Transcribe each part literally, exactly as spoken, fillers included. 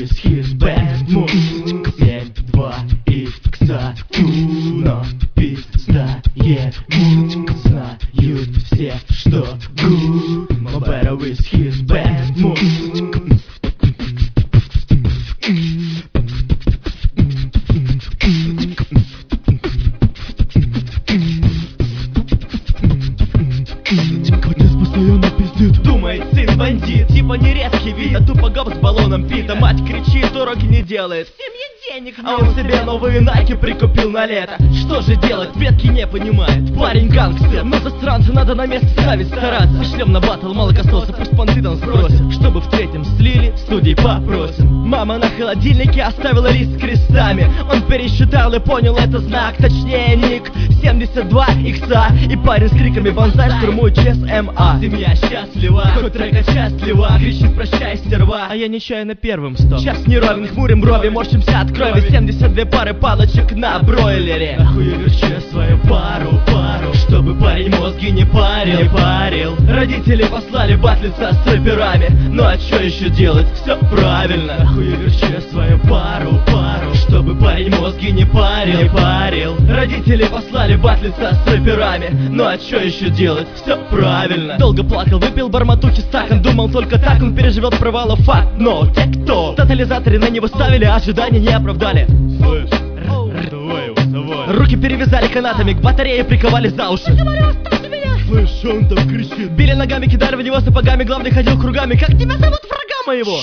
with his bad mood. Семь, два икса, но пизда ему. Знают все, что good, но better with his bad mood. Постоянно пиздит. Думает, сын бандит, типа не редкий вид, а тупо гоп с баллоном пита. Мать кричит, уроки не делает, в семье денег нет. А он себе новые найки прикупил на лето. Что же делать, предки не понимают. Парень гангстер, но засранца надо на место ставить, стараться. Шлем на батл молокососа, пусть понты там сбросят, чтобы в третьем слили, в студии попросим. Мама на холодильнике оставила лист с крестами. Он пересчитал и понял, это знак, точнее ник семьдесят два икса. И парень с криками бонсай штурмует ЧС МА. Семья счастлива, хоть трека счастлива, кричит прощай, стерва. А я нечаянно первым стал. Сейчас не ровен, хмурим брови, морщимся от крови. семьдесят две пары палочек на бройлере. Нахуй я верчу свою пару, пару, чтобы парень мозги не парил, не парил. Родители послали батлиться с рэперами, ну а чё еще делать, все правильно. Нахуй я верчу свою пару, пару, чтобы парень мозги не парил, не парил. Родители послали батлиться с рэперами, ну а чё еще делать, все правильно. Долго плакал, выпил барматухи стакан, думал только так он переживет провала факт. Но те, кто в тотализаторе на него ставили, ожидания не оправдали. Слышь, давай, давай. Руки перевязали канатами, к батарее приковали за уши. Слышь, он там кричит. Били ногами, кидали в него сапогами, главный ходил кругами. Как тебя зовут, врага моего?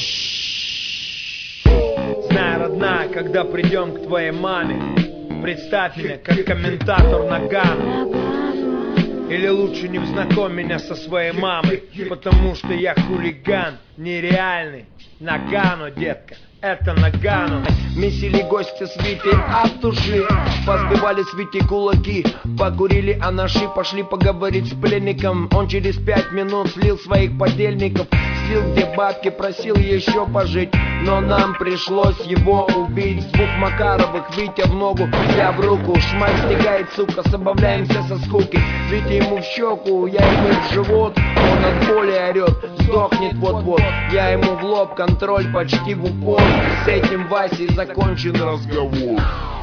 Знай, родная, когда придем к твоей маме, представь меня как комментатор Нагано. Или лучше не знакомь меня со своей мамой, потому что я хулиган нереальный. Нагано, детка, это Нагано. Месили гости с Вити от души, позбивали с Вити кулаки, покурили анаши, пошли поговорить с пленником. Он через пять минут слил своих подельников, слил где бабки, просил еще пожить, но нам пришлось его убить. С двух Макаровых Витя в ногу, я в руку, шмаль стегает, сука, забавляемся со скуки. Витя ему в щеку, я ему в живот, он от боли орет, сдохнет вот-вот. Я ему в лоб, контроль почти в упор, с этим Васей закончен разговор.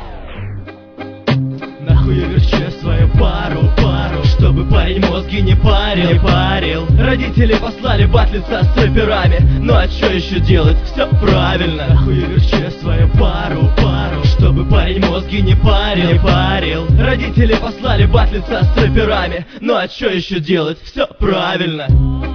Нахуй я верчу свою пару, пару, чтобы парень мозги не парил, не парил. Родители послали батлиться с рэперами, ну а чё еще делать, все правильно. Нахуй я верчу свою пару, пару, чтобы парень мозги не парил, не парил. Родители послали батлиться с рэперами, ну а чё еще делать, все правильно.